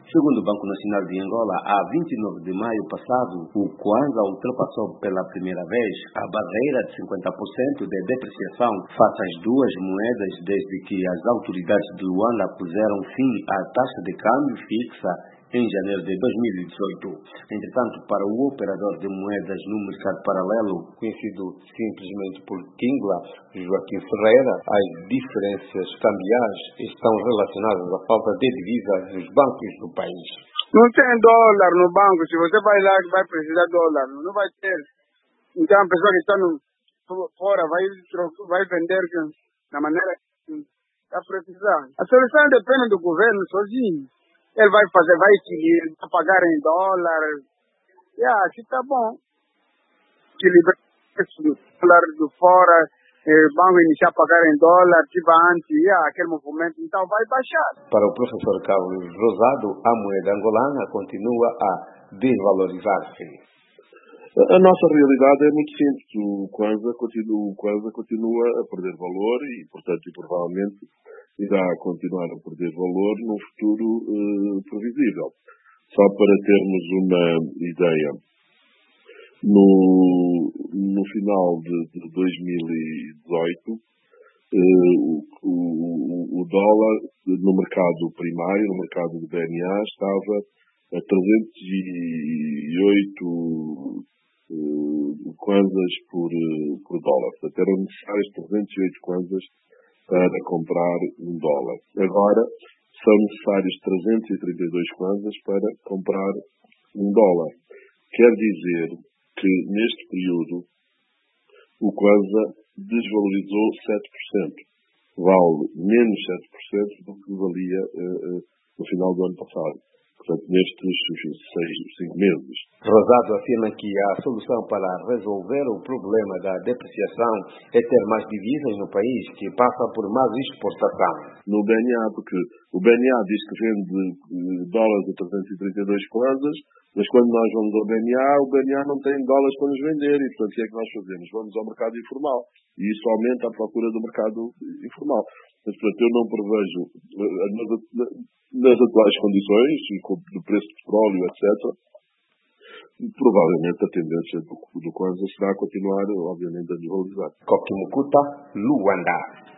Segundo o Banco Nacional de Angola, a 29 de maio passado, o Kwanza ultrapassou pela primeira vez a barreira de 50% de depreciação face às duas moedas desde que as autoridades de Luanda puseram fim à taxa de câmbio fixa em janeiro de 2018. Entretanto, para o operador de moedas no mercado paralelo, conhecido simplesmente por Tingla, Joaquim Ferreira, as diferenças cambiais estão relacionadas à falta de divisas nos bancos do país. Não tem dólar no banco. Se você vai lá que vai precisar de dólar, não vai ter. Então a pessoa que está fora vai vender da maneira que está precisando. A solução depende do governo sozinho. Ele vai equilibrar, vai pagar em dólar. Aqui está bom. Equilibrar o dólar do fora, o banco iniciar a pagar em dólar, tipo antes, aquele movimento, então vai baixar. Para o professor Carlos Rosado, a moeda angolana continua a desvalorizar-se. A nossa realidade é muito simples. O Kwanza continua a perder valor e, portanto, provavelmente irá continuar a perder valor num futuro previsível. Só para termos uma ideia, no final de 2018, o dólar no mercado primário, no mercado do BNA, estava a 308 kwanzas por dólar. Portanto, eram necessários 308 kwanzas para comprar um dólar. Agora, são necessários 332 kwanzas para comprar um dólar. Quer dizer que, neste período, o kwanza desvalorizou 7%. Vale menos 7% do que valia no final do ano passado. Portanto, nestes 5 meses. Rosado afirma que a solução para resolver o problema da depreciação é ter mais divisas no país, que passa por mais exportação. No BNA, porque o BNA diz que vende dólares a 332 kwanzas, mas quando nós vamos ao o BNA não tem dólares para nos vender, e portanto o que é que nós fazemos? Vamos ao mercado informal, e isso aumenta a procura do mercado informal. Mas, portanto, eu não prevejo, nas atuais condições, do preço do petróleo, etc., provavelmente a tendência do Kwanza será continuar, obviamente, a desvalorizar. Koki Mukuta, Luanda.